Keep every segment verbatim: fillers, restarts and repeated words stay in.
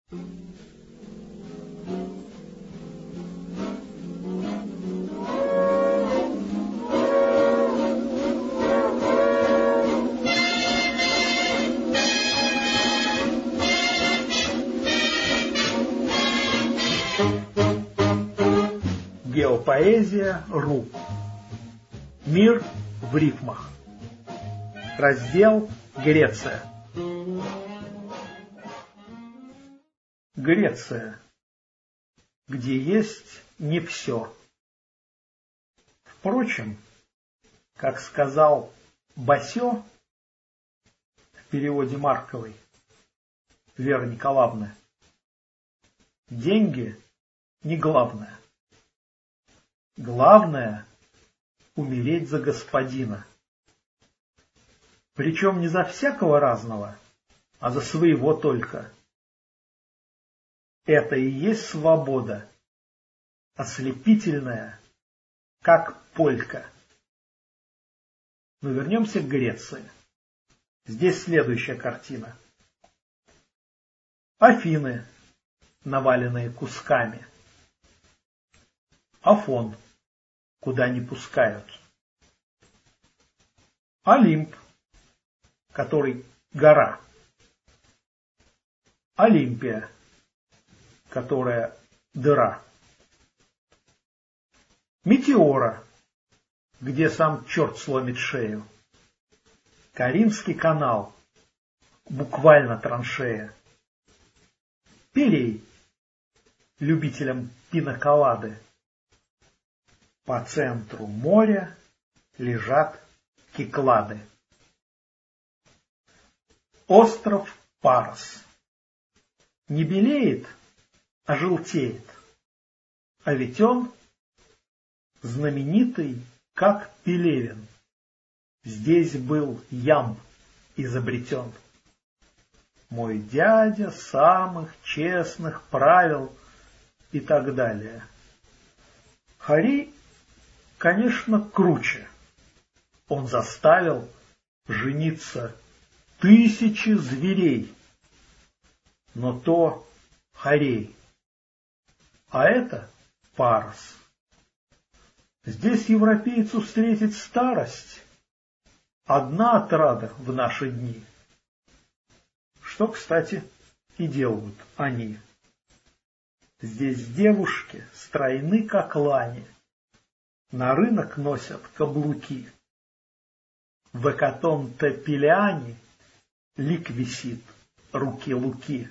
Геопоэзия.ру. Мир в рифмах. Раздел Греция. Греция, где есть не все. Впрочем, как сказал Басё в переводе Марковой Веры Николаевны, деньги не главное. Главное — умереть за господина. Причем не за всякого разного, а за своего только. Это и есть свобода, ослепительная, как полька. Но вернемся к Греции. Здесь следующая картина. Афины, наваленные кусками. Афон, куда не пускают. Олимп, который гора. Олимпия, которая дыра. Метеора, где сам черт сломит шею. Каримский канал, буквально траншея. Пирей, любителям пиноколады. По центру моря лежат Киклады. Остров Парос. Не белеет, а желтеет. А ведь он знаменитый, как Пелевин. Здесь был ям изобретен. Мой дядя самых честных правил и так далее. Хари, конечно, круче. Он заставил жениться тысячи зверей. Но то Харей. А это Парос. Здесь европейцу встретить старость. Одна отрада в наши дни. Что, кстати, и делают они. Здесь девушки стройны, как лани. На рынок носят каблуки. В Экатон-Тепеляне лик висит, руки Луки.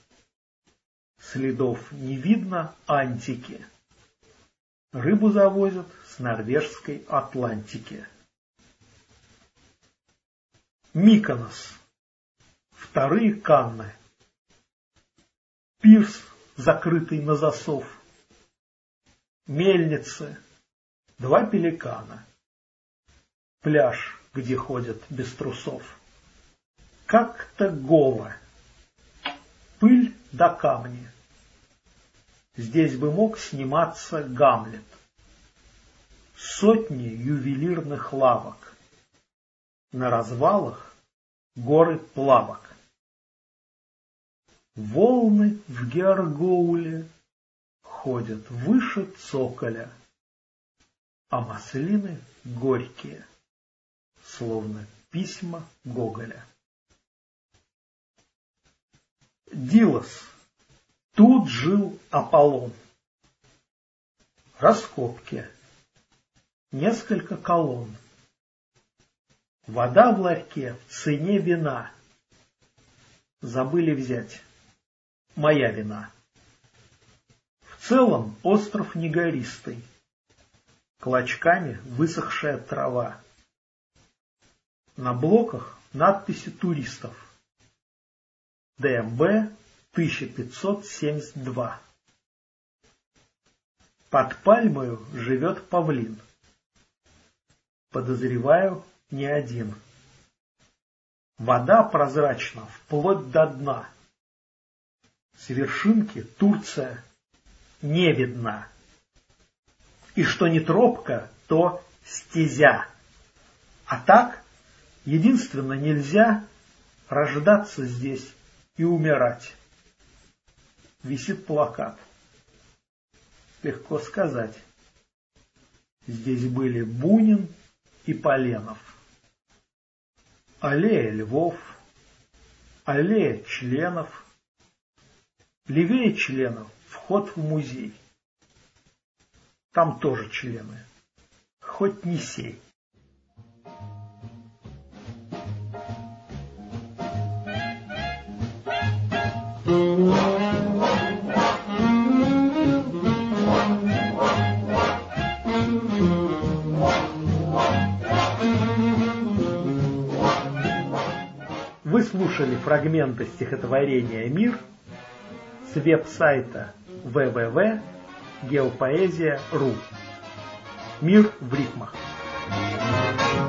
Следов не видно антики. Рыбу завозят с норвежской Атлантики. Миконос. Вторые Канны. Пирс, закрытый на засов. Мельницы. Два пеликана. Пляж, где ходят без трусов. Как-то голо. Пыль да камни. Здесь бы мог сниматься Гамлет. Сотни ювелирных лавок. На развалах горы плавок. Волны в Георгоуле ходят выше цоколя, а маслины горькие, словно письма Гоголя. Дилос. Тут жил Аполлон. Раскопки. Несколько колонн. Вода в ларьке в цене вина. Забыли взять. Моя вина. В целом остров не гористый. Клочками высохшая трава. На блоках надписи туристов. ДМБ тысяча пятьсот семьдесят два. Под пальмою живет павлин. Подозреваю, не один. Вода прозрачна вплоть до дна. С вершинки Турция не видна. И что не тропка, то стезя. А так, единственно, нельзя рождаться здесь и умирать. висит плакат. Легко сказать. Здесь были Бунин и Поленов. Аллея львов, аллея членов. Левее членов вход в музей. Там тоже члены. Хоть не сей. Вы слушали фрагменты стихотворения «Мир» с веб-сайта дабл ю дабл ю дабл ю точка геопоэзия точка ру. Мир в рифмах.